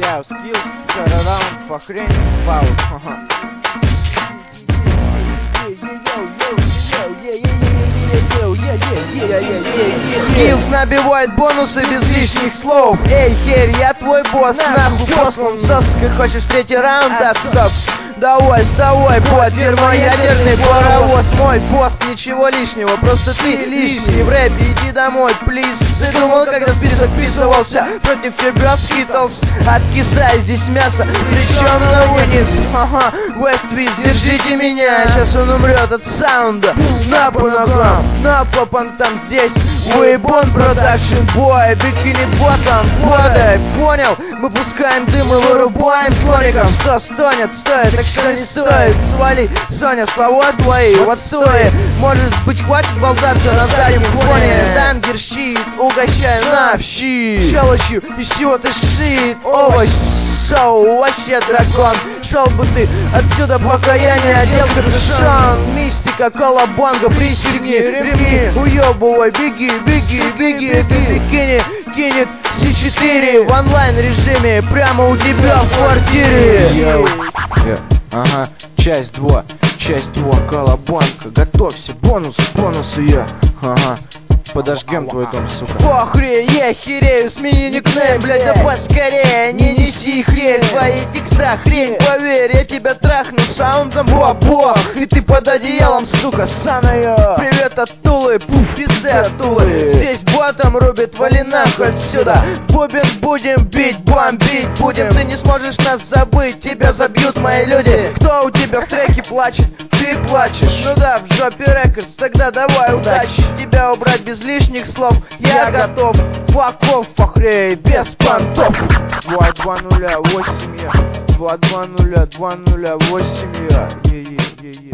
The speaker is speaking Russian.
Style skills, turn around, Фахрей, Фаут. Skills набивает бонусы без лишних слов. Эй, херь, я твой босс, нахуй послан соска. Хочешь третий раунд, отсос? Давай, вставай, под термоядерный паровоз. Мой пост, ничего лишнего, просто ты лишний в рэпе, иди домой, плиз. Ты думал, когда список вписывался, против тебя скитлс. Откисай, здесь мясо, причем на вынес. Ага, Вествиз, держите меня, сейчас он умрет от саунда. На по ногам, на по понтам здесь. Уэйбон продакшн бой, бикини ботом, подай, понял? Мы пускаем дым и вырубаем слоником. Что стонет, стоит, так что не стоит. Свали, Соня, слова твои, вот стоит. Может быть, хватит болтаться на заднем фоне. Дангер щит, угощаю на щи. Щелочью, из чего ты шит, овощ. Шоу, вообще дракон. Шел бы ты отсюда, пока я не одел капюшон. Мистика, колобонга, пристегни ремни. Уебывай, беги, беги, беги. Это бикини кинет C4 в онлайн режиме прямо у тебя в квартире. Ага, часть 2, колобонка. Готовься, бонусы я. Ага. Подожгем твой дом, сука. Похрей, я херею, смени никнейм, блядь, да поскорее. Не неси хрень, твои текста хрень, поверь, я тебя трахну саундом бо-бо. И ты под одеялом, сука, ссаная. Привет от Тулы, пуф, пизды от Тулы. Здесь ботом рубит, вали нахуй отсюда. Бубен будем бить, бомбить будем. Ты не сможешь нас забыть, тебя забьют мои люди. Кто у тебя в треке плачет? Ты плачешь. Ну да, в жопе рекордс, тогда давай удачи. Тебя убрать без лишних слов, я готов. Факов, Фахрей, без понтов. 2-2-0-8 я. 2-2-0-2-0-8 я.